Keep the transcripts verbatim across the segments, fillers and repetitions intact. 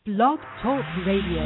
Blog Talk Radio.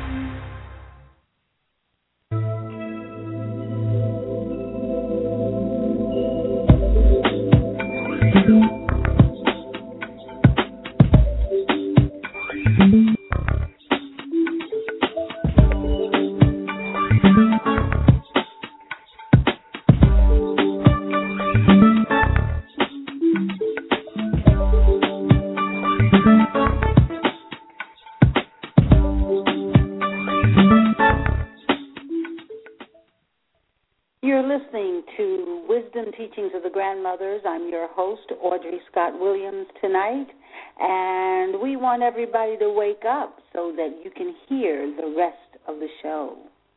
Teachings of the Grandmothers. I'm your host, Audrey Scott Williams, tonight, and we want everybody to wake up so that you can hear the rest of the show.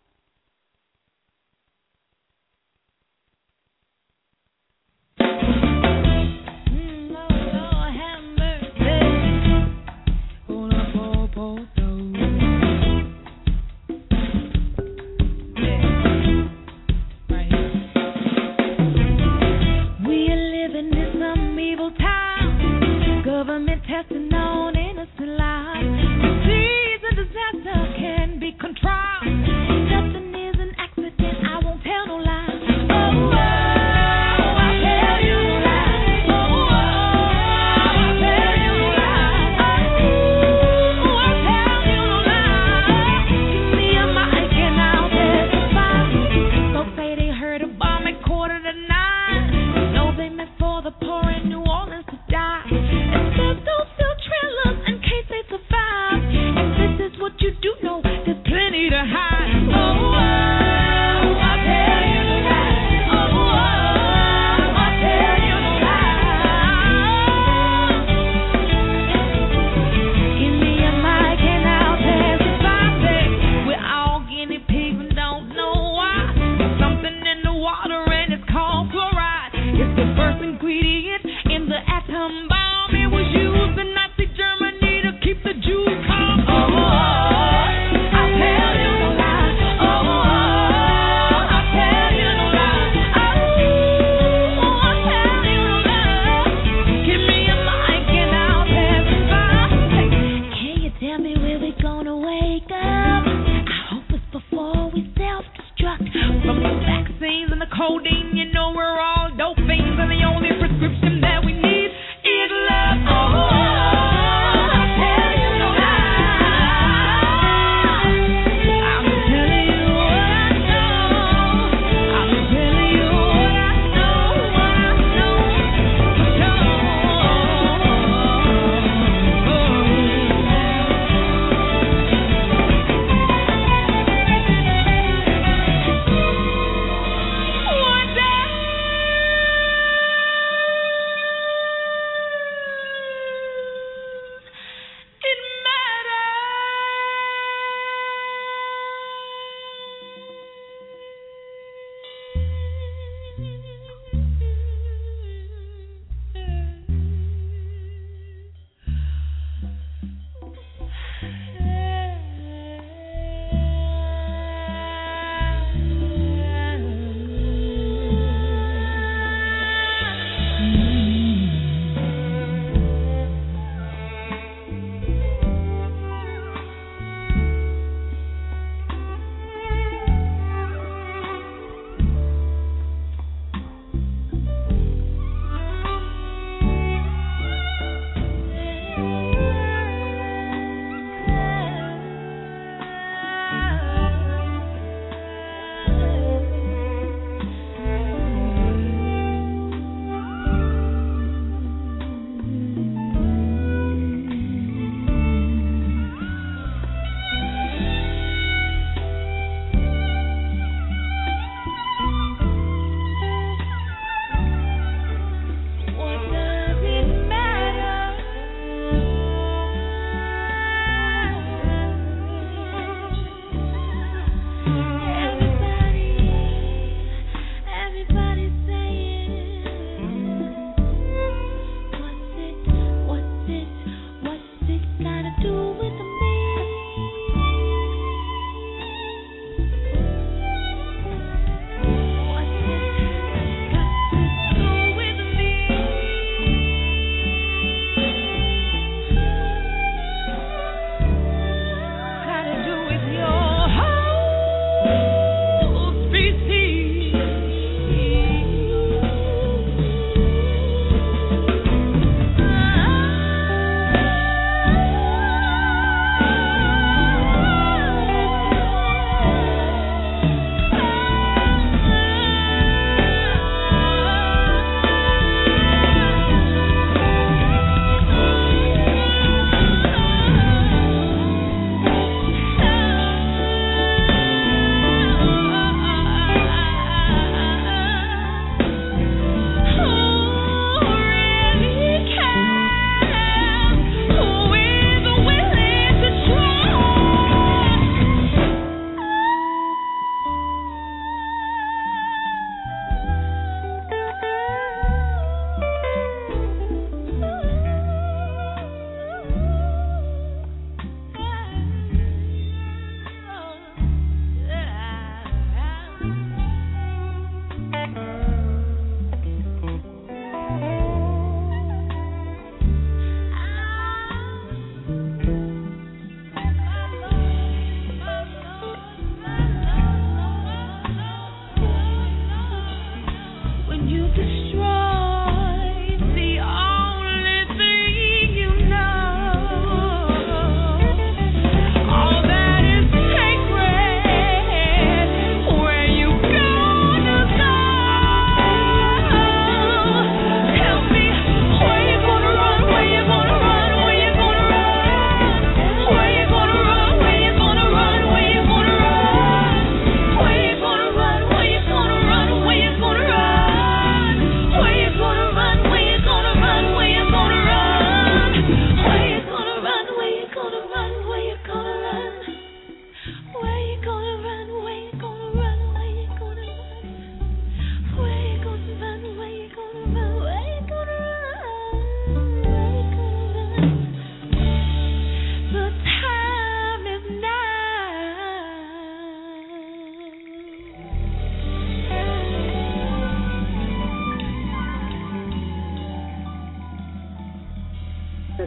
Testing on innocent lives. Disease and disaster can be controlled. Nothing is an accident. I won't tell no lies. Oh, oh, I'll tell you no lies. Oh, oh, I'll tell you no lies. Oh, I'll tell you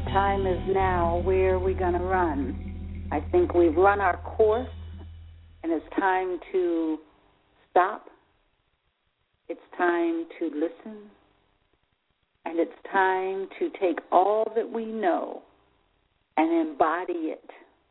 time is now. Where are we going to run? I think we've run our course, and it's time to stop. It's time to listen. And it's time to take all that we know and embody it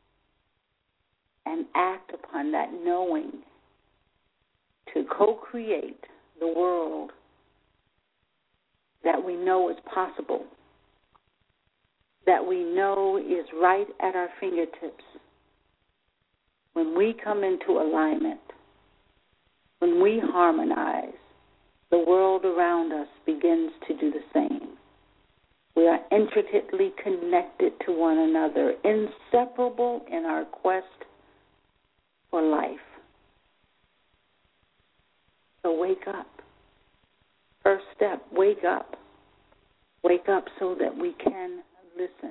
and act upon that knowing to co-create the world that we know is possible, that we know is right at our fingertips. When we come into alignment, when we harmonize, the world around us begins to do the same. We are intricately connected to one another, inseparable in our quest for life. So wake up. First step, wake up. Wake up so that we can listen.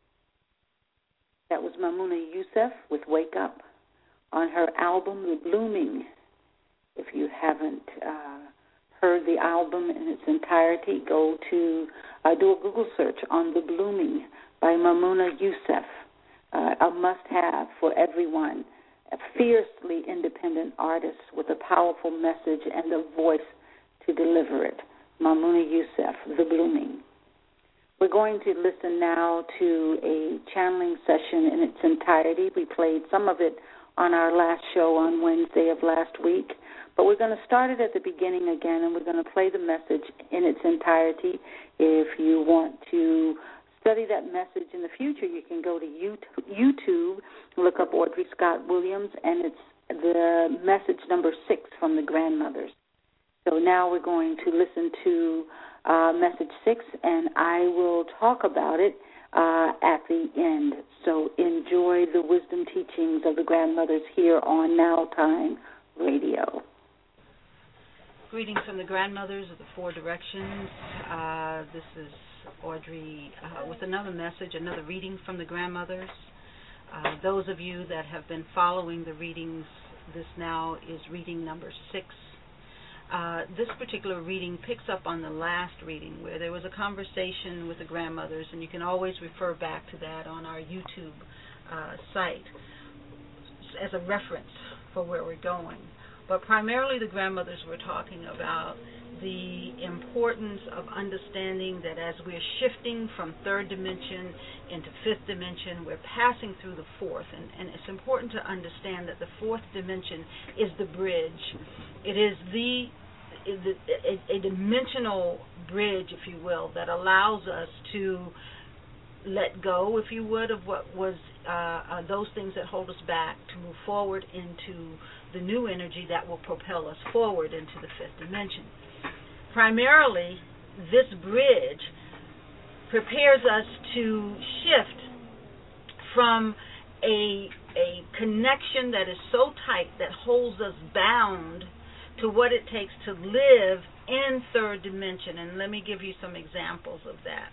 That was Mamouna Youssef with Wake Up on her album, The Blooming. If you haven't uh, heard the album in its entirety, go to, uh, do a Google search on The Blooming by Mamouna Youssef, uh, a must-have for everyone, a fiercely independent artist with a powerful message and a voice to deliver it. Mamouna Youssef, The Blooming. We're going to listen now to a channeling session in its entirety. We played some of it on our last show on Wednesday of last week, but we're going to start it at the beginning again, and we're going to play the message in its entirety. If you want to study that message in the future, you can go to YouTube, look up Audrey Scott Williams, and it's the message number six from the Grandmothers. So now we're going to listen to uh, message six, and I will talk about it uh, at the end. So enjoy the wisdom teachings of the Grandmothers here on Now Time Radio. Greetings from the Grandmothers of the Four Directions. Uh, this is Audrey uh, with another message, another reading from the Grandmothers. Uh, those of you that have been following the readings, this now is reading number six. Uh, this particular reading picks up on the last reading where there was a conversation with the Grandmothers, and you can always refer back to that on our YouTube uh, site as a reference for where we're going. But primarily the Grandmothers were talking about the importance of understanding that as we're shifting from third dimension into fifth dimension, we're passing through the fourth. And, and it's important to understand that the fourth dimension is the bridge. It is the, the a, a dimensional bridge, if you will, that allows us to let go, if you would, of what was uh, uh, those things that hold us back, to move forward into the new energy that will propel us forward into the fifth dimension. Primarily, this bridge prepares us to shift from a, a connection that is so tight that holds us bound to what it takes to live in third dimension. And let me give you some examples of that.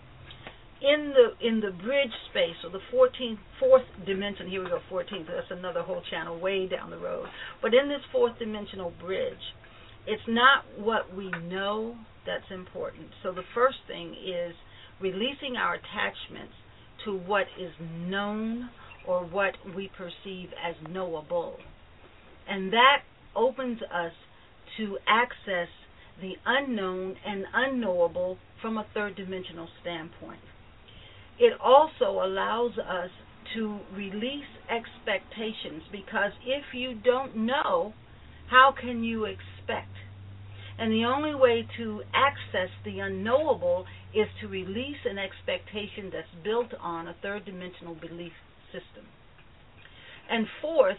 In the in the bridge space, or the fourteenth, fourth dimension, here we go, fourteenth, that's another whole channel way down the road. But in this fourth dimensional bridge, it's not what we know that's important. So the first thing is releasing our attachments to what is known or what we perceive as knowable. And that opens us to access the unknown and unknowable from a third dimensional standpoint. It also allows us to release expectations, because if you don't know, how can you expect? And the only way to access the unknowable is to release an expectation that's built on a third dimensional belief system. And fourth,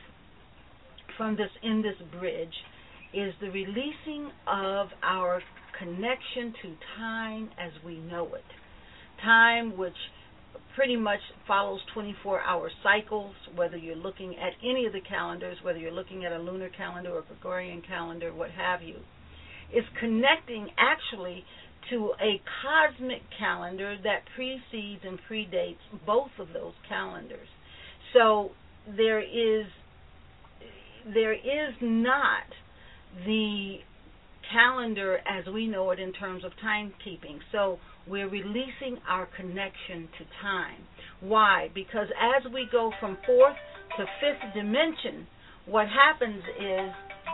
from this in this bridge, is the releasing of our connection to time as we know it. Time which pretty much follows twenty-four hour cycles, whether you're looking at any of the calendars, whether you're looking at a lunar calendar or Gregorian calendar, what have you, is connecting actually to a cosmic calendar that precedes and predates both of those calendars. So there is there is not the calendar as we know it in terms of timekeeping. So we're releasing our connection to time. Why? Because as we go from fourth to fifth dimension, what happens is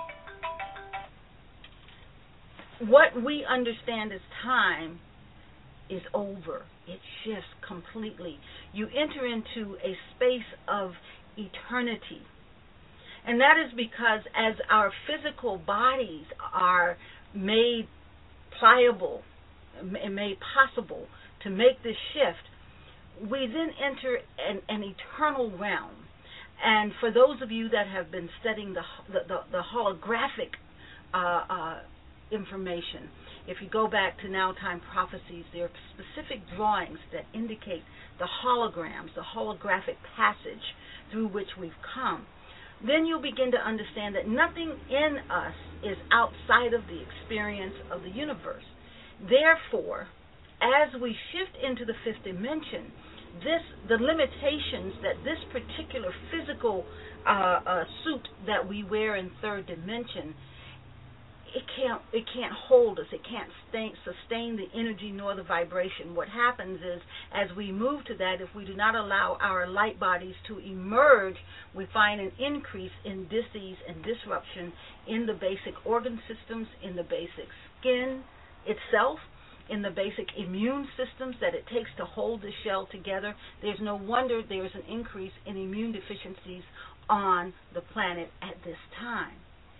what we understand as time is over. It shifts completely. You enter into a space of eternity. And that is because as our physical bodies are made pliable and made possible to make this shift, we then enter an, an eternal realm. And for those of you that have been studying the the, the, the holographic uh, uh, information, if you go back to Now Time Prophecies, there are specific drawings that indicate the holograms, the holographic passage through which we've come. Then you'll begin to understand that nothing in us is outside of the experience of the universe. Therefore, as we shift into the fifth dimension, this the limitations that this particular physical uh, uh, suit that we wear in third dimension, it can't it can't hold us. It can't sustain, sustain the energy nor the vibration. What happens is, as we move to that, if we do not allow our light bodies to emerge, we find an increase in disease and disruption in the basic organ systems, in the basic skin itself, in the basic immune systems that it takes to hold the shell together. There's no wonder there's an increase in immune deficiencies on the planet at this time.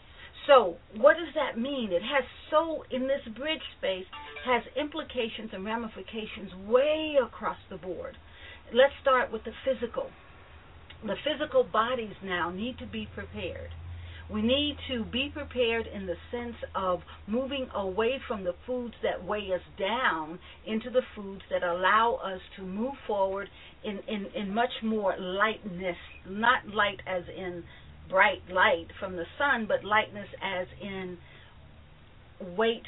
So what does that mean? It has so, in this bridge space, has implications and ramifications way across the board. Let's start with the physical. The physical bodies now need to be prepared. We need to be prepared in the sense of moving away from the foods that weigh us down into the foods that allow us to move forward in, in, in much more lightness, not light as in bright light from the sun, but lightness as in weight.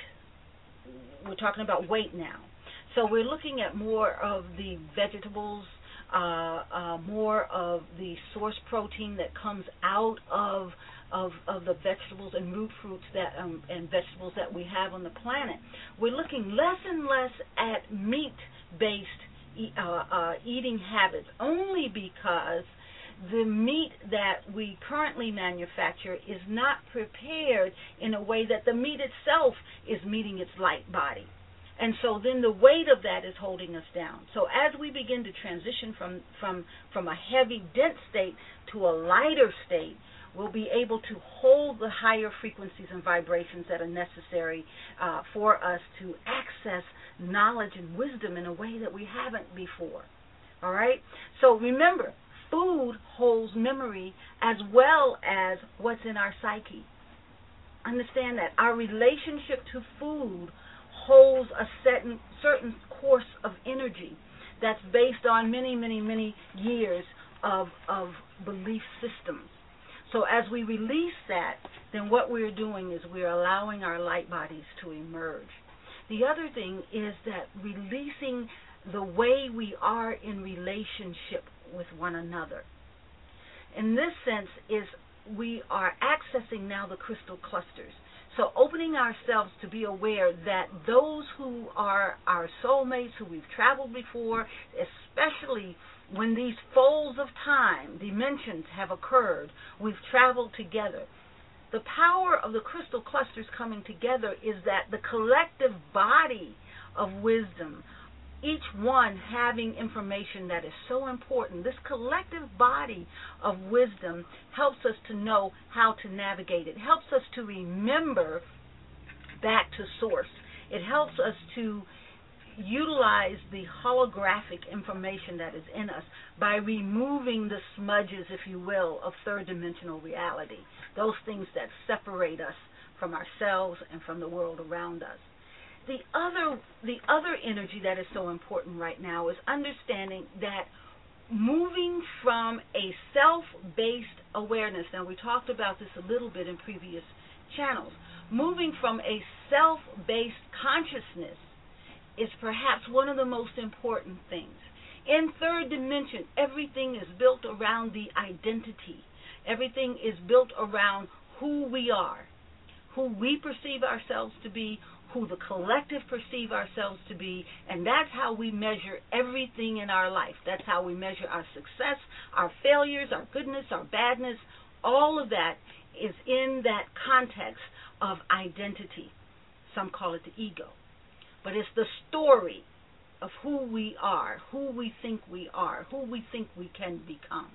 We're talking about weight now. So we're looking at more of the vegetables, uh, uh, more of the source protein that comes out of of, of the vegetables and root fruits that um, and vegetables that we have on the planet. We're looking less and less at meat-based uh, uh, eating habits, only because the meat that we currently manufacture is not prepared in a way that the meat itself is meeting its light body. And so then the weight of that is holding us down. So as we begin to transition from, from, from a heavy, dense state to a lighter state, we'll be able to hold the higher frequencies and vibrations that are necessary uh, for us to access knowledge and wisdom in a way that we haven't before. All right? So remember, food holds memory as well as what's in our psyche. Understand that our relationship to food holds a certain, certain course of energy that's based on many, many, many years of, of belief systems. So as we release that, then what we're doing is we're allowing our light bodies to emerge. The other thing is that releasing the way we are in relationship with one another. In this sense is we are accessing now the crystal clusters. So opening ourselves to be aware that those who are our soulmates, who we've traveled before, especially when these folds of time, dimensions have occurred, we've traveled together. The power of the crystal clusters coming together is that the collective body of wisdom, each one having information that is so important, this collective body of wisdom helps us to know how to navigate. It helps us to remember back to source. It helps us to utilize the holographic information that is in us by removing the smudges, if you will, of third dimensional reality, those things that separate us from ourselves and from the world around us. The other, the other energy that is so important right now is understanding that moving from a self-based awareness, now we talked about this a little bit in previous channels, moving from a self-based consciousness is perhaps one of the most important things. In third dimension, everything is built around the identity. Everything is built around who we are. who we perceive ourselves to be, who the collective perceive ourselves to be, and that's how we measure everything in our life. That's how we measure our success, our failures, our goodness, our badness. All of that is in that context of identity. Some call it the ego. But it's the story of who we are, who we think we are, who we think we can become.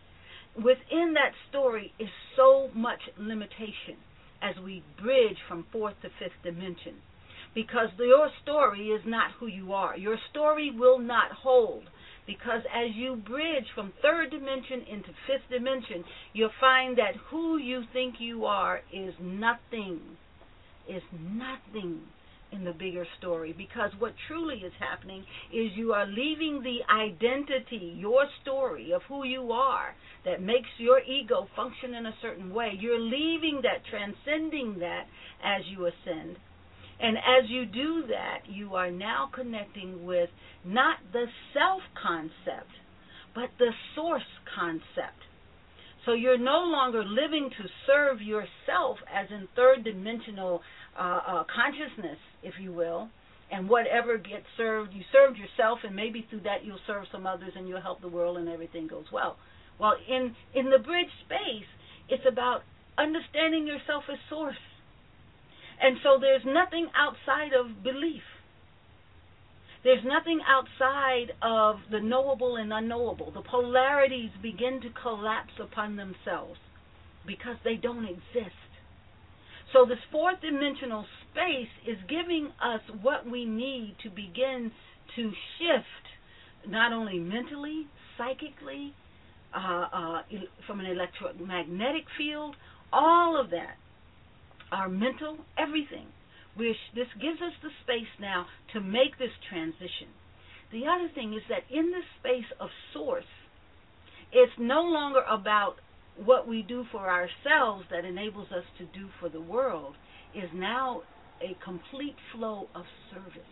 Within that story is so much limitation as we bridge from fourth to fifth dimension. Because your story is not who you are. Your story will not hold. Because as you bridge from third dimension into fifth dimension, you'll find that who you think you are is nothing, is nothing in the bigger story. Because what truly is happening is you are leaving the identity, your story of who you are, that makes your ego function in a certain way. You're leaving that, transcending that as you ascend. And as you do that, you are now connecting with not the self-concept, but the source concept. So you're no longer living to serve yourself as in third-dimensional uh, uh, consciousness, if you will, and whatever gets served, you served yourself, and maybe through that you'll serve some others and you'll help the world and everything goes well. Well, in, in the bridge space, it's about understanding yourself as source. And so there's nothing outside of belief. There's nothing outside of the knowable and unknowable. The polarities begin to collapse upon themselves because they don't exist. So this fourth dimensional space is giving us what we need to begin to shift, not only mentally, psychically, uh, uh, from an electromagnetic field, all of that. Our mental, everything. Which this gives us the space now to make this transition. The other thing is that in this space of source, it's no longer about what we do for ourselves that enables us to do for the world. Is now a complete flow of service.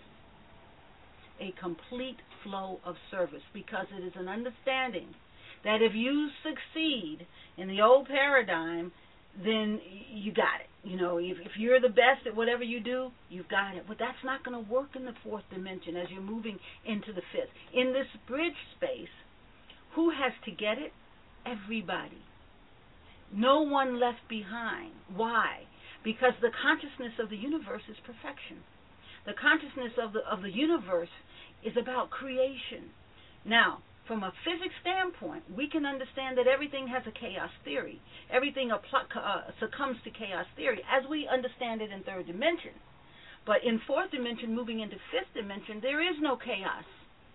A complete flow of service, because it is an understanding that if you succeed in the old paradigm, then you got it. You know, if, if you're the best at whatever you do, you've got it. But that's not going to work in the fourth dimension as you're moving into the fifth. In this bridge space, who has to get it? Everybody. No one left behind. Why? Because the consciousness of the universe is perfection. The consciousness of the of the universe is about creation. Now, from a physics standpoint, we can understand that everything has a chaos theory. Everything uh, succumbs to chaos theory as we understand it in third dimension. But in fourth dimension, moving into fifth dimension, there is no chaos.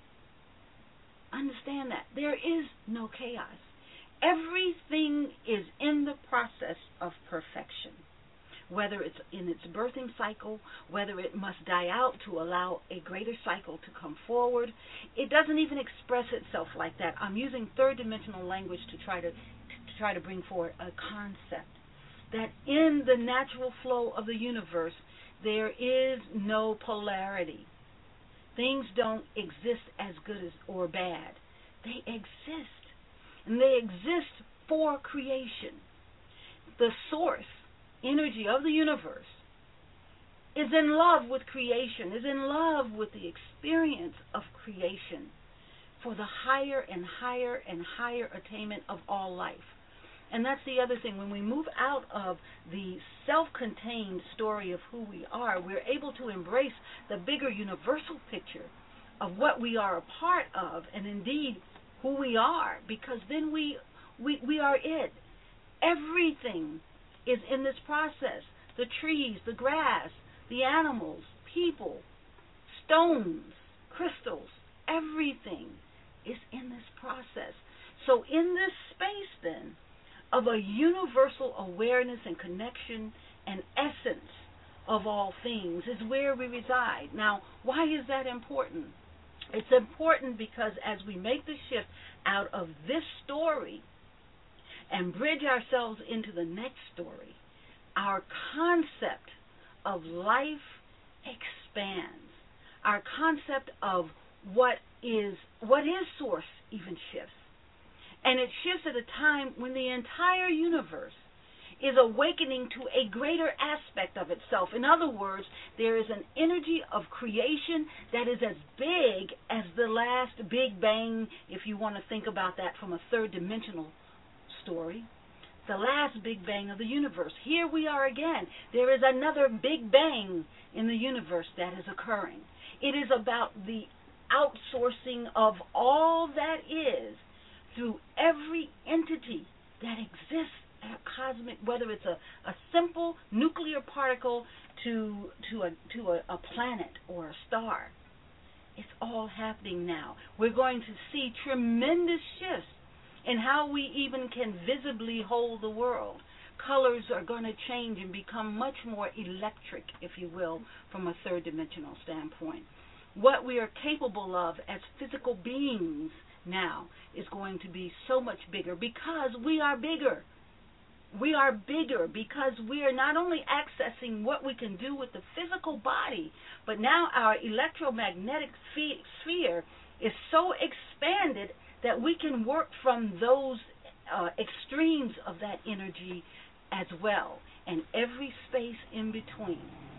Understand that. There is no chaos. Everything is in the process of perfection. Whether it's in its birthing cycle, whether it must die out to allow a greater cycle to come forward. It doesn't even express itself like that. I'm using third dimensional language to try to, to try to bring forward a concept that in the natural flow of the universe, there is no polarity. Things don't exist as good as or bad. They exist. And they exist for creation. The source energy of the universe is in love with creation, is in love with the experience of creation for the higher and higher and higher attainment of all life. And that's the other thing. When we move out of the self-contained story of who we are, we're able to embrace the bigger universal picture of what we are a part of, and indeed who we are, because then we we, we are it. Everything is in this process. The trees, the grass, the animals, people, stones, crystals, everything is in this process. So in this space then of a universal awareness and connection and essence of all things is where we reside. Now, why is that important? It's important because as we make the shift out of this story and bridge ourselves into the next story, our concept of life expands. Our concept of what is what is source even shifts. And it shifts at a time when the entire universe is awakening to a greater aspect of itself. In other words, there is an energy of creation that is as big as the last Big Bang, if you want to think about that from a third dimensional story. The last Big Bang of the universe. Here we are again. There is another Big Bang in the universe that is occurring. It is about the outsourcing of all that is through every entity that exists at a cosmic, whether it's a, a simple nuclear particle to to a to a, a planet or a star. It's all happening now. We're going to see tremendous shifts in how we even can visibly hold the world. Colors are going to change and become much more electric, if you will, from a third dimensional standpoint. What we are capable of as physical beings now is going to be so much bigger because we are bigger. We are bigger because we are not only accessing what we can do with the physical body, but now our electromagnetic sphere is so expanded that we can work from those uh, extremes of that energy as well, and every space in between.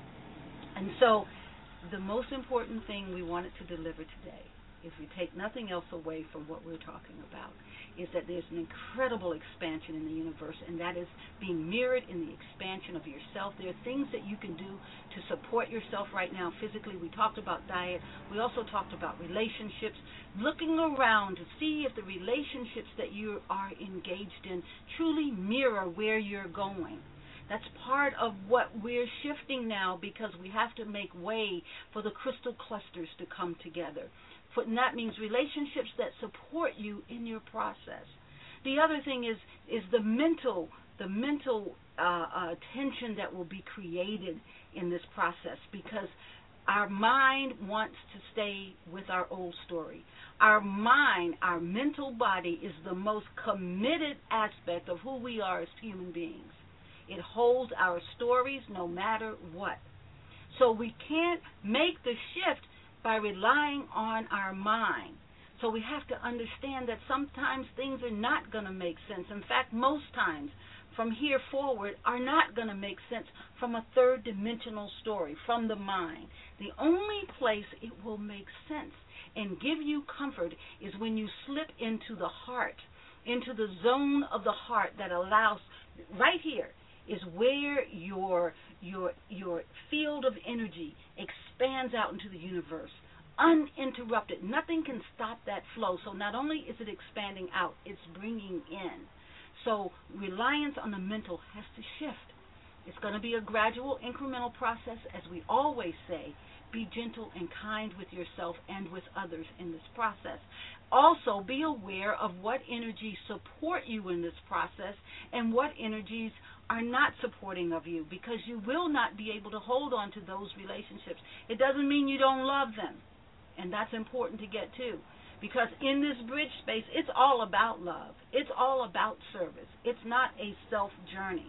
And so the most important thing we wanted to deliver today, if we take nothing else away from what we're talking about, is that there's an incredible expansion in the universe, and that is being mirrored in the expansion of yourself. There are things that you can do to support yourself right now physically. We talked about diet. We also talked about relationships, looking around to see if the relationships that you are engaged in truly mirror where you're going. That's part of what we're shifting now, because we have to make way for the crystal clusters to come together. And that means relationships that support you in your process. The other thing is is the mental the mental uh, uh, tension that will be created in this process, because our mind wants to stay with our old story. Our mind, our mental body, is the most committed aspect of who we are as human beings. It holds our stories no matter what. So we can't make the shift by relying on our mind. So we have to understand that sometimes things are not going to make sense. In fact, most times from here forward are not going to make sense from a third dimensional story, from the mind. The only place it will make sense and give you comfort is when you slip into the heart, into the zone of the heart that allows, right here is where your your your field of energy expands out into the universe, uninterrupted. Nothing can stop that flow. So not only is it expanding out, it's bringing in. So reliance on the mental has to shift. It's going to be a gradual, incremental process, as we always say. Be gentle and kind with yourself and with others in this process. Also, be aware of what energies support you in this process and what energies are not supporting of you, because you will not be able to hold on to those relationships. It doesn't mean you don't love them, and that's important to get to, because in this bridge space, it's all about love. It's all about service. It's not a self journey.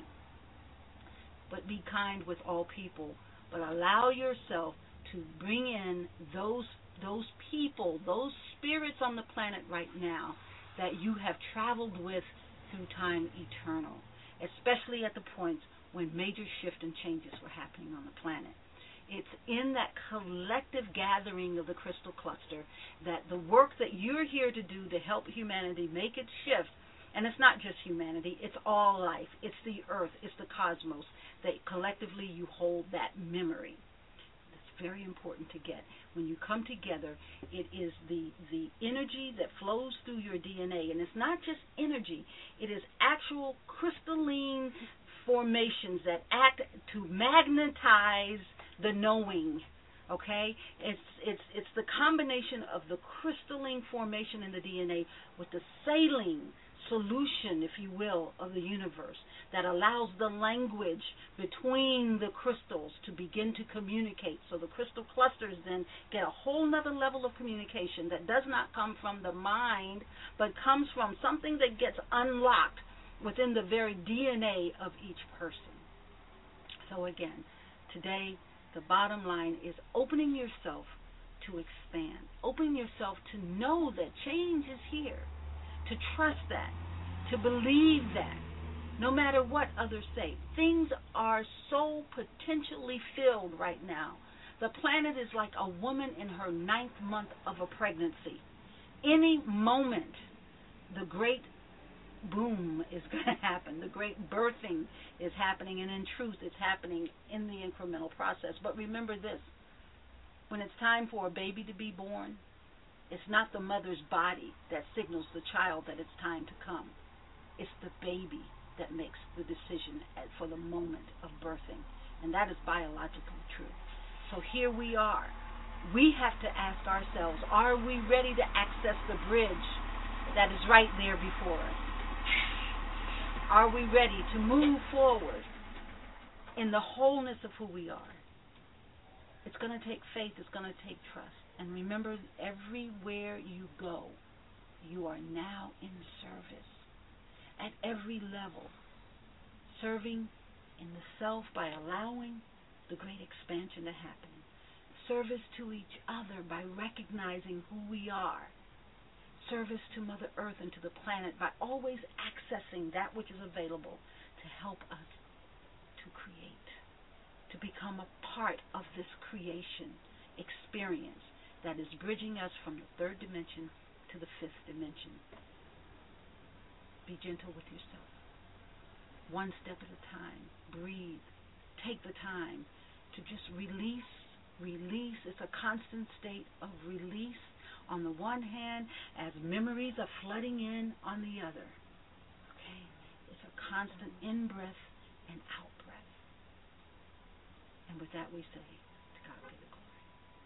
But be kind with all people, but allow yourself to bring in those those people, those spirits on the planet right now that you have traveled with through time eternal, especially at the points when major shift and changes were happening on the planet. It's in that collective gathering of the crystal cluster that the work that you're here to do to help humanity make its shift, and it's not just humanity, it's all life, it's the earth, it's the cosmos, that collectively you hold that memory. That's very important to get. When you come together, it is the, the energy that flows through your D N A, and it's not just energy, it is actual crystalline formations that act to magnetize the knowing. Okay, it's it's it's the combination of the crystalline formation in the D N A with the saline solution, if you will, of the universe that allows the language between the crystals to begin to communicate. So the crystal clusters then get a whole nother level of communication that does not come from the mind, but comes from something that gets unlocked within the very D N A of each person. So again, today, the bottom line is opening yourself to expand, opening yourself to know that change is here, to trust that, to believe that, no matter what others say. Things are so potentially filled right now. The planet is like a woman in her ninth month of a pregnancy. Any moment, the great boom is going to happen. The great birthing is happening, and in truth, it's happening in the incremental process. But remember this, when it's time for a baby to be born, it's not the mother's body that signals the child that it's time to come. It's the baby that makes the decision at, for the moment of birthing, and that is biologically true. So here we are. We have to ask ourselves, are we ready to access the bridge that is right there before us? Are we ready to move forward in the wholeness of who we are? It's going to take faith. It's going to take trust. And remember, everywhere you go, you are now in service. At every level, serving in the self by allowing the great expansion to happen. Service to each other by recognizing who we are. Service to Mother Earth and to the planet by always accessing that which is available to help us to create, to become a part of this creation experience that is bridging us from the third dimension to the fifth dimension. Be gentle with yourself. One step at a time. Breathe. Take the time to just release, release. It's a constant state of release on the one hand as memories are flooding in on the other. Okay? It's a constant in-breath and out-breath. And with that we say, to God be the glory.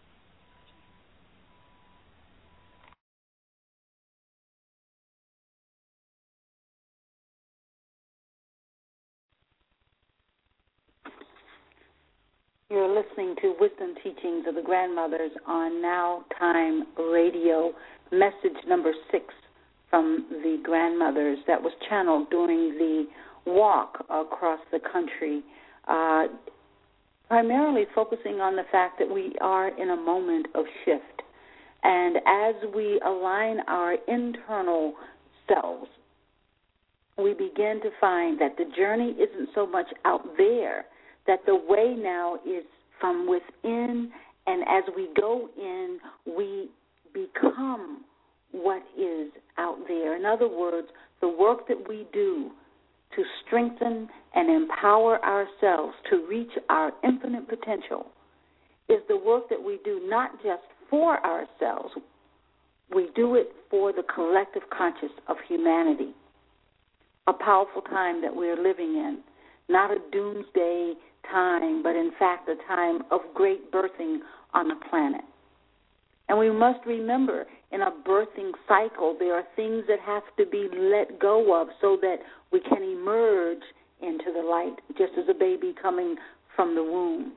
You're listening to Wisdom Teachings of the Grandmothers on Now Time Radio, message number six from the Grandmothers that was channeled during the walk across the country, uh, primarily focusing on the fact that we are in a moment of shift. And as we align our internal selves, we begin to find that the journey isn't so much out there, that the way now is from within, and as we go in, we become what is out there. In other words, the work that we do to strengthen and empower ourselves to reach our infinite potential is the work that we do not just for ourselves, we do it for the collective conscious of humanity. A powerful time that we're living in, not a doomsday time, but in fact a time of great birthing on the planet. And we must remember, in a birthing cycle, there are things that have to be let go of so that we can emerge into the light, just as a baby coming from the womb.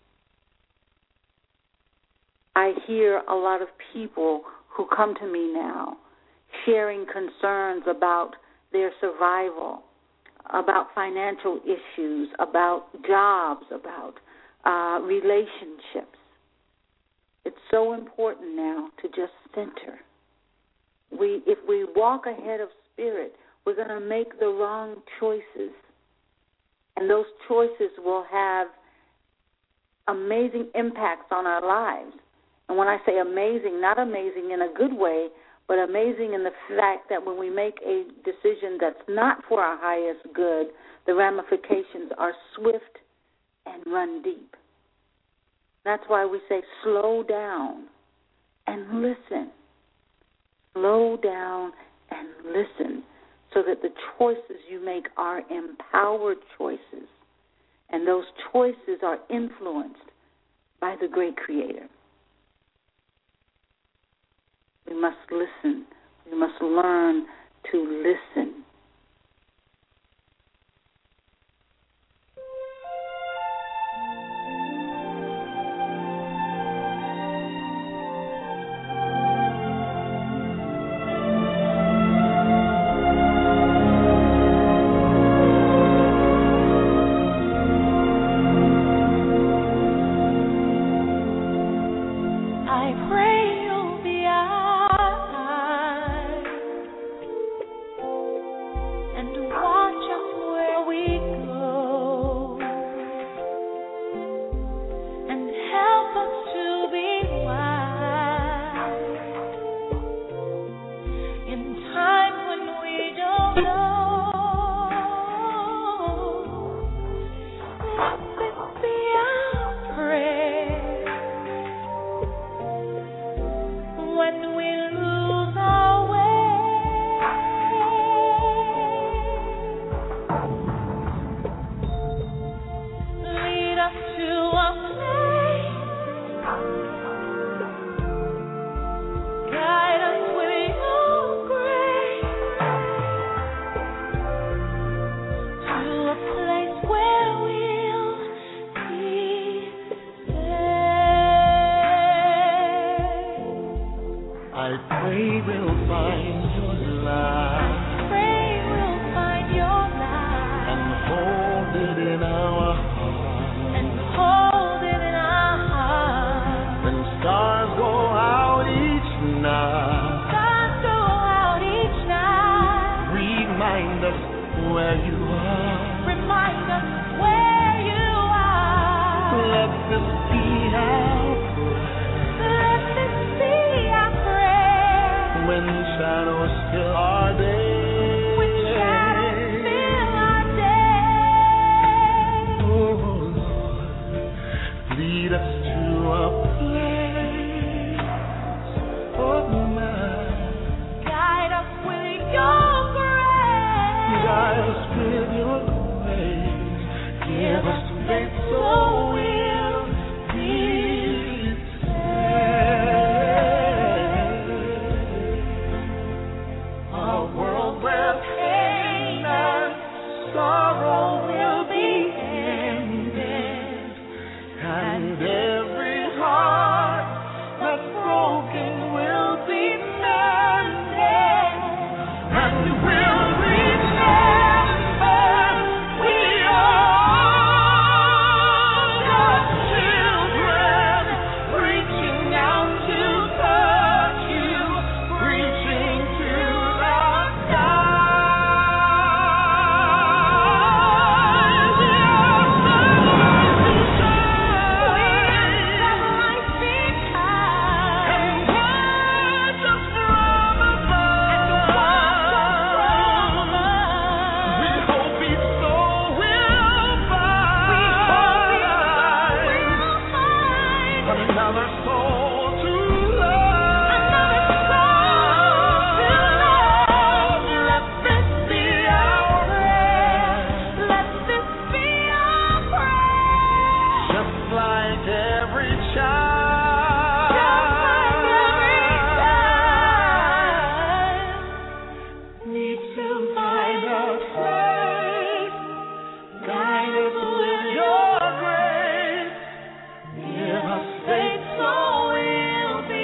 I hear a lot of people who come to me now sharing concerns about their survival, about financial issues, about jobs, about uh, relationships. It's so important now to just center. We, if we walk ahead of spirit, we're going to make the wrong choices. And those choices will have amazing impacts on our lives. And when I say amazing, not amazing in a good way, but amazing in the fact that when we make a decision that's not for our highest good, the ramifications are swift and run deep. That's why we say slow down and listen. Slow down and listen so that the choices you make are empowered choices, and those choices are influenced by the great Creator. We must listen. We must learn to listen. where you are. Remind us where you are. Let this be our prayer. Let this be our prayer. When shadows still are there. When shadows fill our day. Oh Lord, lead us to a place of mine. Guide us with your grace. Guide us with your grace. Give us faith so we'll be saved. A world where pain and sorrow will be ended, and every heart that's broken will be mended, and we will remember we are God's children, reaching out to touch you, reaching to the skies. Another soul to love. Let this be our prayer. Let this be our prayer. Just like every Just like every child needs to find a place. Guide us with your grace. Give us faith so we'll be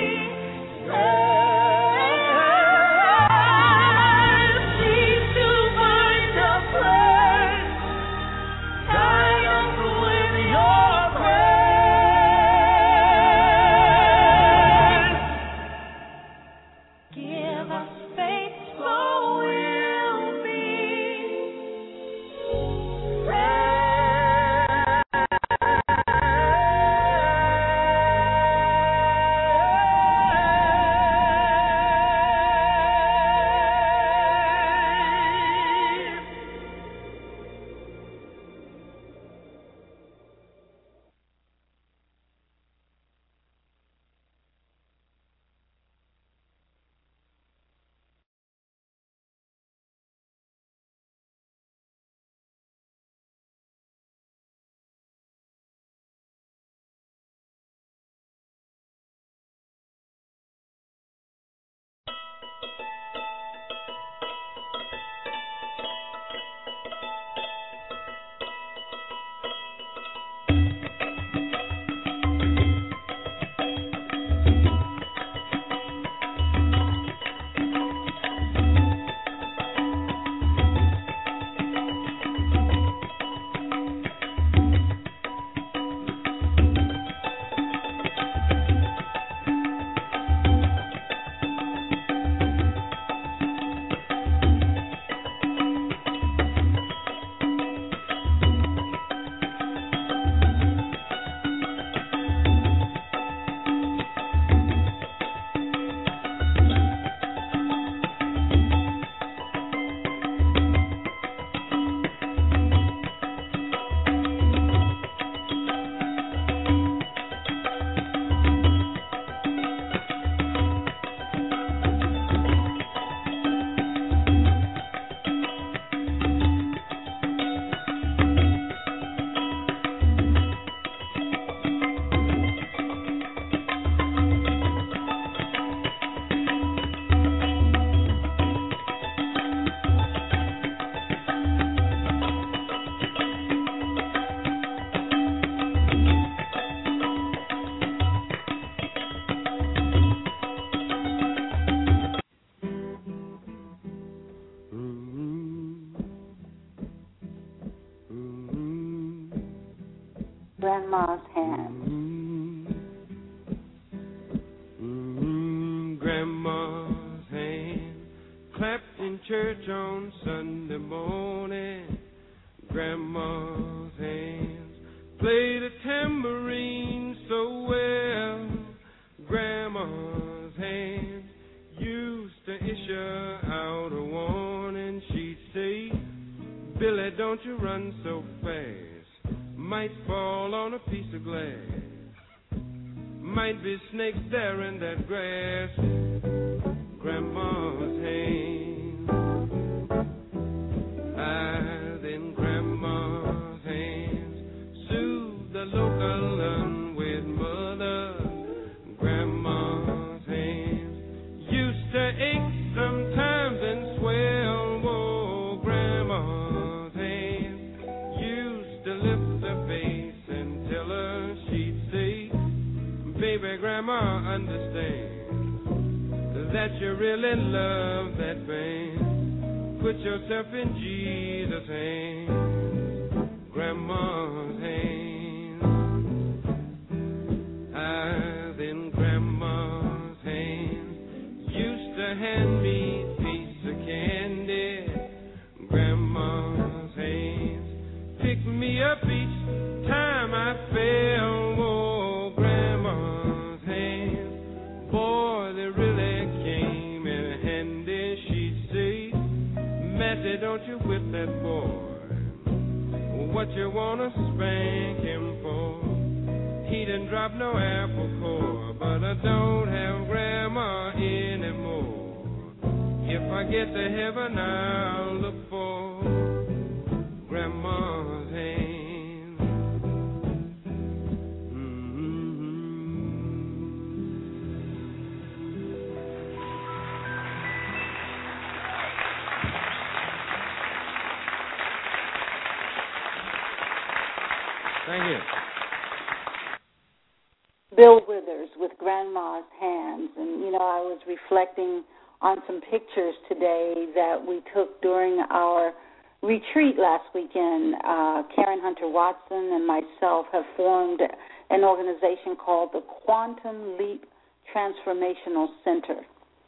saved. Need to find a place. Guide us with your grace. Give us faith so we'll be Grandma's hand. Mm-hmm. Grandma's hand clapped in church on Sunday morning. Grandma's hands play the tambourine so well. Grandma's hands used to issue out a warning. She'd say, Billy, don't you run so fast. Might fall on a piece of glass. Might be snakes there in that grass. Grandma's hands. Ah, then Grandma's hands soothe the local unwed mother. Grandma's hands used to ache sometimes and swell. Oh, Grandma's hands used to lift her face and tell her she'd say, baby, Grandma understands that you really love that man. Put yourself in Jesus' hands. Grandma's hands. Ah, then Grandma's hands used to hand me a piece of candy. Grandma's hands picked me up each time I fell. Oh, Grandma's hands, boy, they really came in handy. She'd say, Matty, don't you whip that boy. What you wanna spank him for? He didn't drop no apple core, but I don't have Grandma anymore. If I get to heaven, I'll look for Grandma's hands. Thank you. Bill Withers with Grandma's Hands. And, you know, I was reflecting on some pictures today that we took during our retreat last weekend. Uh, Karen Hunter Watson and myself have formed an organization called the Quantum Leap Transformational Center.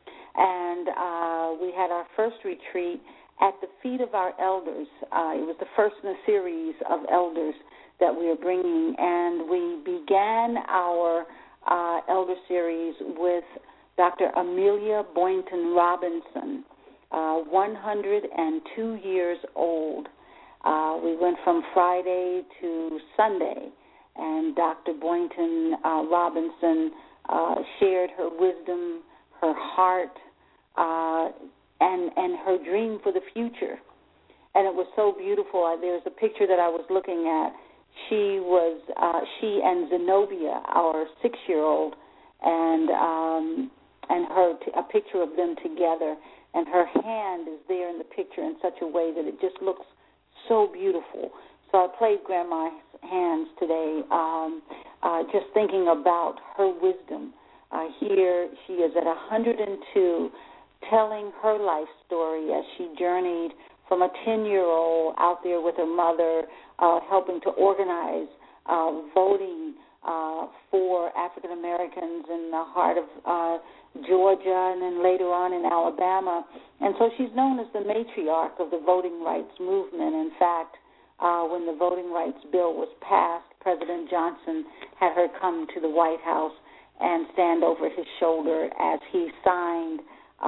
And uh, we had our first retreat at the feet of our elders. Uh, it was the first in a series of elders that we are bringing, and we began our uh, elder series with Doctor Amelia Boynton Robinson, uh, one hundred two years old. Uh, we went from Friday to Sunday, and Doctor Boynton uh, Robinson uh, shared her wisdom, her heart, uh, and and her dream for the future. And it was so beautiful. Uh, there's a picture that I was looking at. She was uh, she and Zenobia, our six-year-old, and um, and her t- a picture of them together. And her hand is there in the picture in such a way that it just looks so beautiful. So I played Grandma's Hands today, um, uh, just thinking about her wisdom. Uh, here she is at one hundred two, telling her life story as she journeyed from a ten-year-old out there with her mother, uh, helping to organize uh, voting uh, for African Americans in the heart of uh, Georgia and then later on in Alabama. And so she's known as the matriarch of the voting rights movement. In fact, uh, when the voting rights bill was passed, President Johnson had her come to the White House and stand over his shoulder as he signed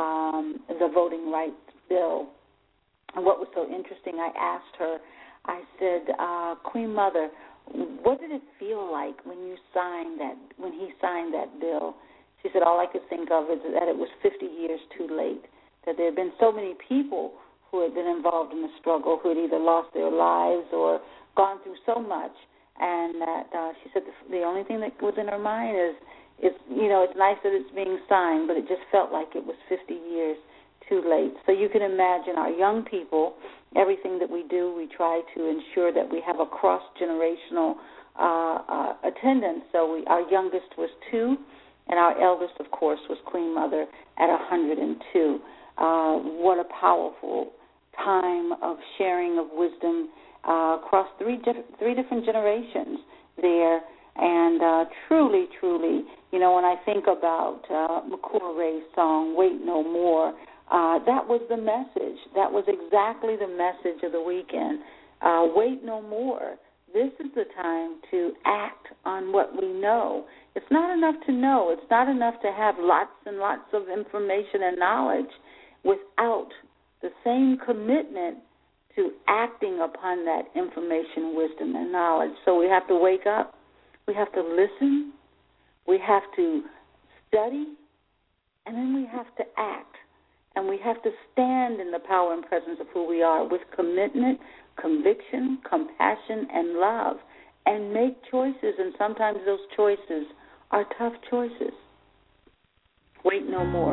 um, the voting rights bill. And what was so interesting, I asked her, I said, uh, Queen Mother, what did it feel like when you signed that, when he signed that bill? She said, all I could think of is that it was fifty years too late, that there had been so many people who had been involved in the struggle who had either lost their lives or gone through so much, and that uh, she said the, the only thing that was in her mind is, it's, you know, it's nice that it's being signed, but it just felt like it was fifty years too late. So you can imagine our young people, everything that we do, we try to ensure that we have a cross-generational uh, uh, attendance. So we, our youngest was two, and our eldest, of course, was Queen Mother at one hundred two. Uh, what a powerful time of sharing of wisdom uh, across three, di- three different generations there. And uh, truly, truly, you know, when I think about uh, McCoy Ray's song, Wait No More, Uh, that was the message. That was exactly the message of the weekend, Uh, wait no more. This is the time to act on what we know. It's not enough to know. It's not enough to have lots and lots of information and knowledge without the same commitment to acting upon that information, wisdom, and knowledge. So we have to wake up. We have to listen. We have to study. And then we have to act. And we have to stand in the power and presence of who we are with commitment, conviction, compassion, and love, and make choices. And sometimes those choices are tough choices. Wait no more.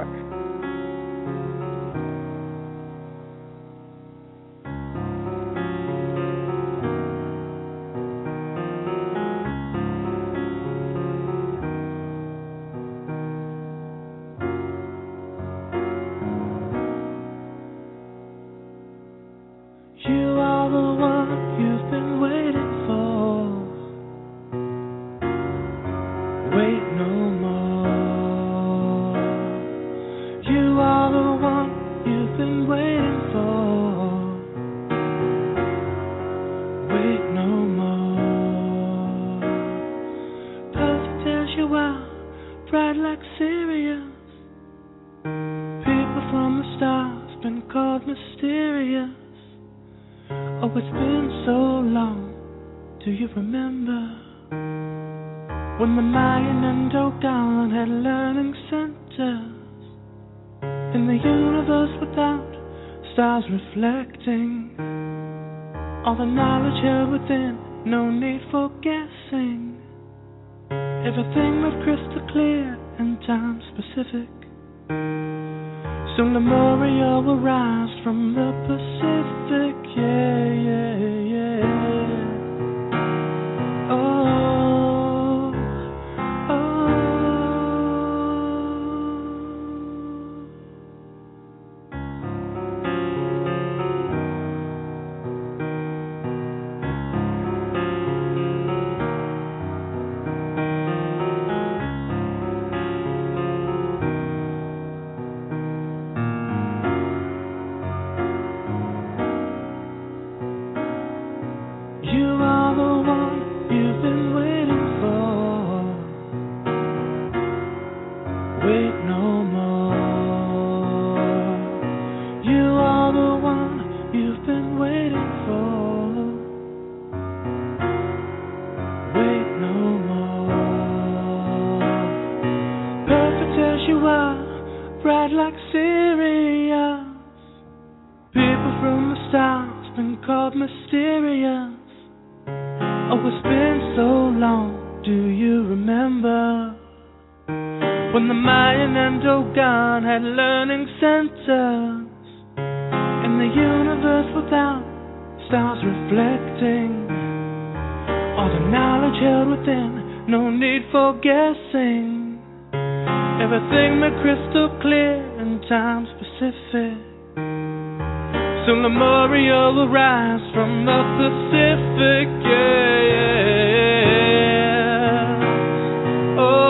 You are the one you've been waiting for. Wait no more. You are the one you've been waiting for. Wait no more. Perfect as you are, bright like Sirius. People from the stars been called mysterious. Oh, it's been so long, do you remember? When the Mayan and Dogon had learning centers in the universe without stars reflecting all the knowledge held within, no need for guessing. Everything was crystal clear and time specific. Soon Lemuria will rise from the Pacific, yeah, yeah, yeah. Oh, oh. You are the one you've been waiting for. Wait no more. You are the one you've been waiting for. Wait no more. Perfect as you are, bright like Sirius. People from the stars been called mysterious. Oh, it's been so long, do you remember? When the Mayan and Dogon had learning centers in the universe without stars reflecting all the knowledge held within, no need for guessing. Everything made crystal clear and time specific. Soon Lemuria will rise from the Pacific, yeah, yeah. Oh,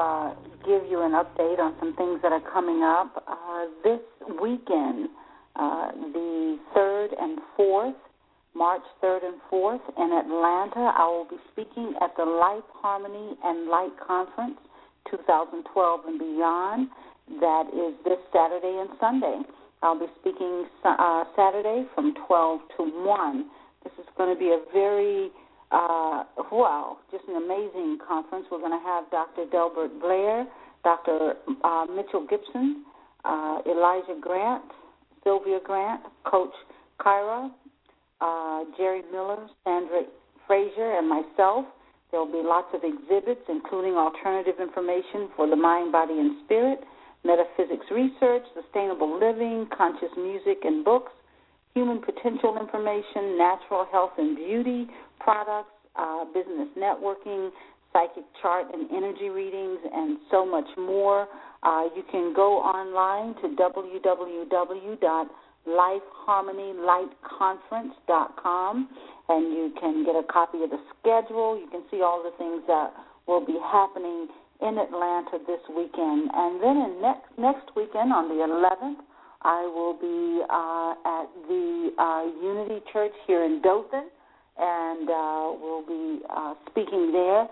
uh, give you an update on some things that are coming up. Uh, this weekend, uh, the third and fourth, March third and fourth, in Atlanta, I will be speaking at the Life, Harmony, and Light Conference twenty twelve and beyond. That is this Saturday and Sunday. I'll be speaking uh, Saturday from twelve to one. This is going to be a very, uh, wow, just an amazing conference. We're going to have Doctor Delbert Blair, Doctor Uh, Mitchell Gibson, uh, Elijah Grant, Sylvia Grant, Coach Kyra, uh, Jerry Miller, Sandra Frazier, and myself. There will be lots of exhibits, including alternative information for the mind, body, and spirit, metaphysics research, sustainable living, conscious music and books, human potential information, natural health and beauty products, uh, business networking, psychic chart and energy readings, and so much more. Uh, you can go online to w w w dot life harmony light conference dot com, and you can get a copy of the schedule. You can see all the things that will be happening in Atlanta this weekend. And then in next next weekend on the eleventh, I will be uh, at the uh, Unity Church here in Dothan, and uh, we'll be uh, speaking there.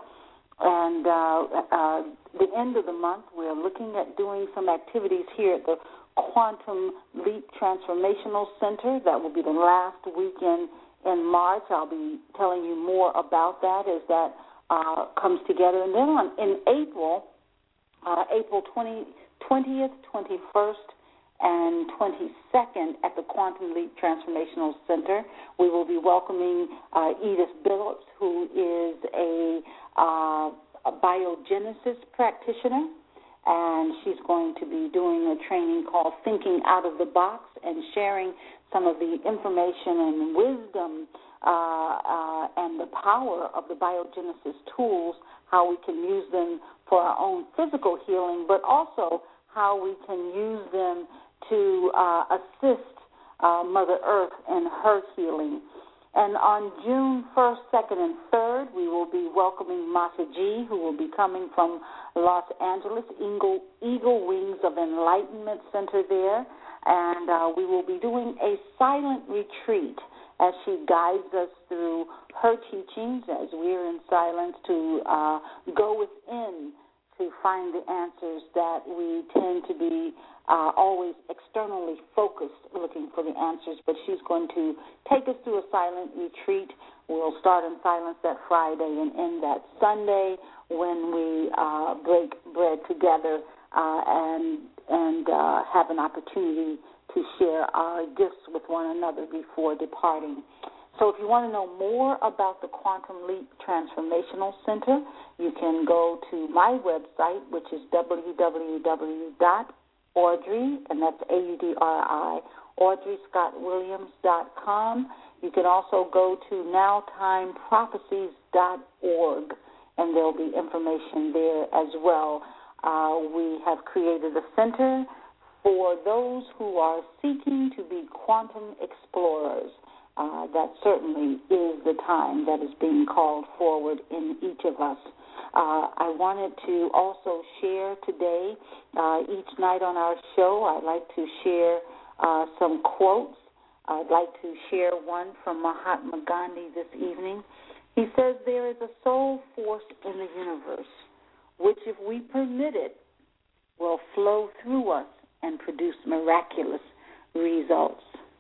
And uh, uh, the end of the month, we're looking at doing some activities here at the Quantum Leap Transformational Center. That will be the last weekend in March. I'll be telling you more about that as that uh, comes together. And then on, in April, uh, April twentieth, twenty-first, and twenty-second at the Quantum Leap Transformational Center, we will be welcoming uh, Edith Billups, who is a, uh, a biogenesis practitioner, and she's going to be doing a training called Thinking Out of the Box and sharing some of the information and wisdom uh, uh, and the power of the biogenesis tools, how we can use them for our own physical healing, but also how we can use them to uh, assist uh, Mother Earth in her healing. And on June first, second, and third, we will be welcoming Masha G, who will be coming from Los Angeles, Eagle, Eagle Wings of Enlightenment Center there. And uh, we will be doing a silent retreat as she guides us through her teachings as we're in silence to uh, go within to find the answers that we tend to be uh, always externally focused looking for the answers, but she's going to take us through a silent retreat. We'll start in silence that Friday and end that Sunday when we uh, break bread together uh, and, and uh, have an opportunity to share our gifts with one another before departing. So if you want to know more about the Quantum Leap Transformational Center, you can go to my website, which is w w w dot audrey, and that's A U D R I, audrey scott williams dot com. You can also go to now time prophecies dot org, and there will be information there as well. Uh, we have created a center for those who are seeking to be quantum explorers. Uh, that certainly is the time that is being called forward in each of us. Uh, I wanted to also share today, uh, each night on our show, I'd like to share uh, some quotes. I'd like to share one from Mahatma Gandhi this evening. He says, "There is a soul force in the universe, which if we permit it, will flow through us and produce miraculous results."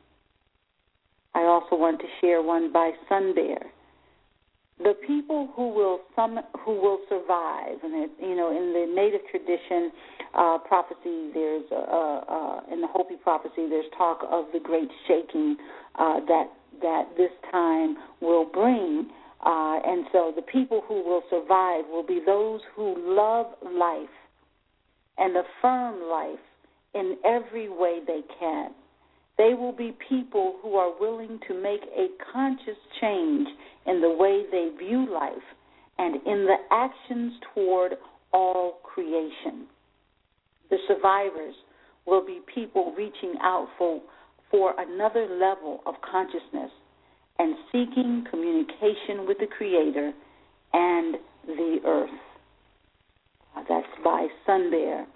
I also want to share one by Sun Bear. The people who will some who will survive, and it, you know, in the Native tradition uh, prophecy, there's uh, uh, in the Hopi prophecy, there's talk of the great shaking uh, that that this time will bring, uh, and so the people who will survive will be those who love life and affirm life in every way they can. They will be people who are willing to make a conscious change in the way they view life and in the actions toward all creation. The survivors will be people reaching out for, for another level of consciousness and seeking communication with the Creator and the earth. Uh, that's by Sun Bear.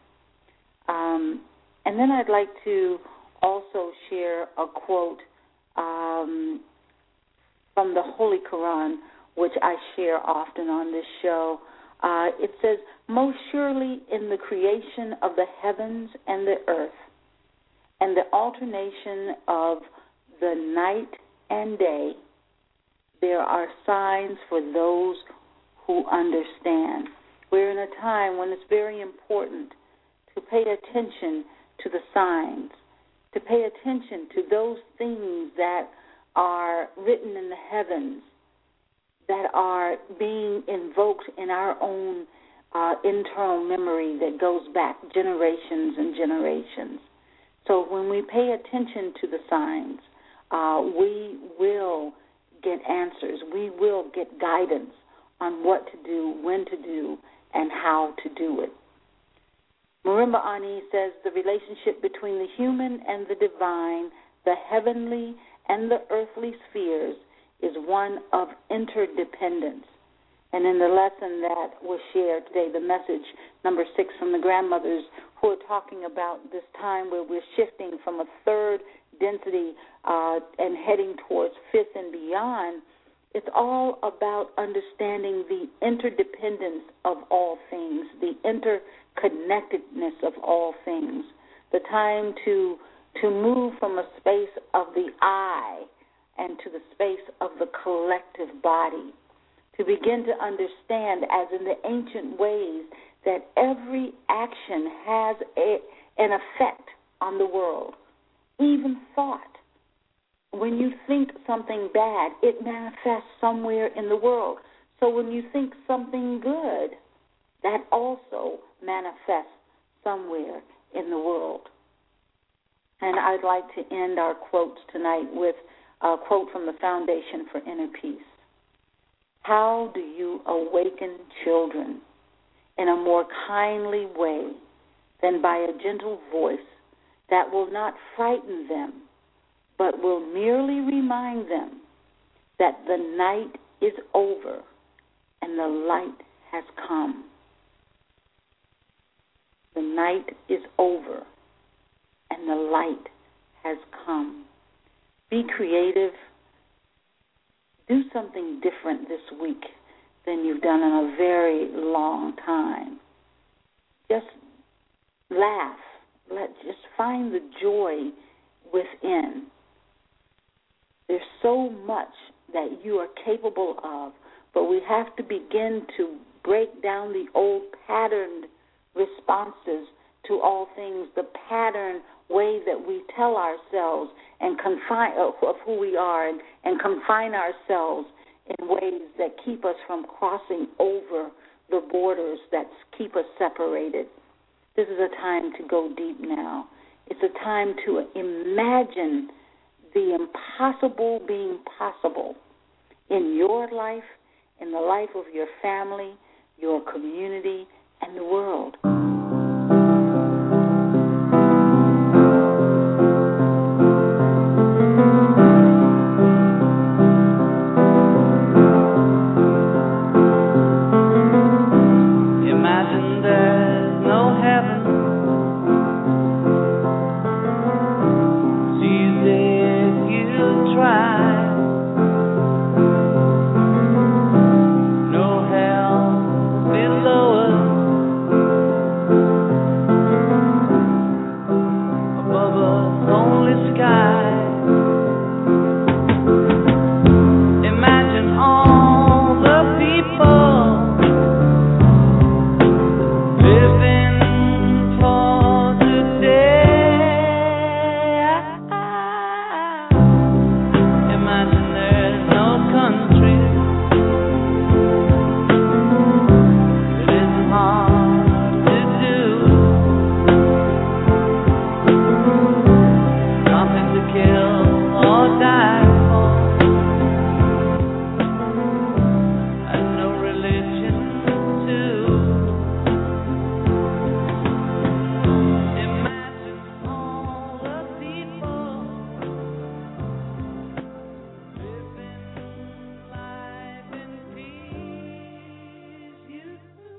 Um, and then I'd like to also share a quote um, from the Holy Quran, which I share often on this show. Uh, it says, "Most surely in the creation of the heavens and the earth, and the alternation of the night and day, there are signs for those who understand." We're in a time when it's very important to pay attention to the signs, to pay attention to those things that are written in the heavens, that are being invoked in our own uh, internal memory that goes back generations and generations. So when we pay attention to the signs, uh, we will get answers. We will get guidance on what to do, when to do, and how to do it. Marimba Ani says the relationship between the human and the divine, the heavenly and the earthly spheres, is one of interdependence. And in the lesson that was shared today, the message number six from the grandmothers, who are talking about this time where we're shifting from a third density uh, and heading towards fifth and beyond, it's all about understanding the interdependence of all things, the interconnectedness of all things, the time to to move from a space of the I and to the space of the collective body, to begin to understand, as in the ancient ways, that every action has a, an effect on the world, even thought. When you think something bad, it manifests somewhere in the world. So when you think something good, that also manifests somewhere in the world. And I'd like to end our quotes tonight with a quote from the Foundation for Inner Peace. "How do you awaken children in a more kindly way than by a gentle voice that will not frighten them, but will merely remind them that the night is over and the light has come?" The night is over and the light has come. Be creative. Do something different this week than you've done in a very long time. Just laugh. Let just find the joy within. There's so much that you are capable of, but we have to begin to break down the old patterned responses to all things, the pattern way that we tell ourselves and confine of who we are and, and confine ourselves in ways that keep us from crossing over the borders that keep us separated. This is a time to go deep now. It's a time to imagine the impossible being possible in your life, in the life of your family, your community, and the world.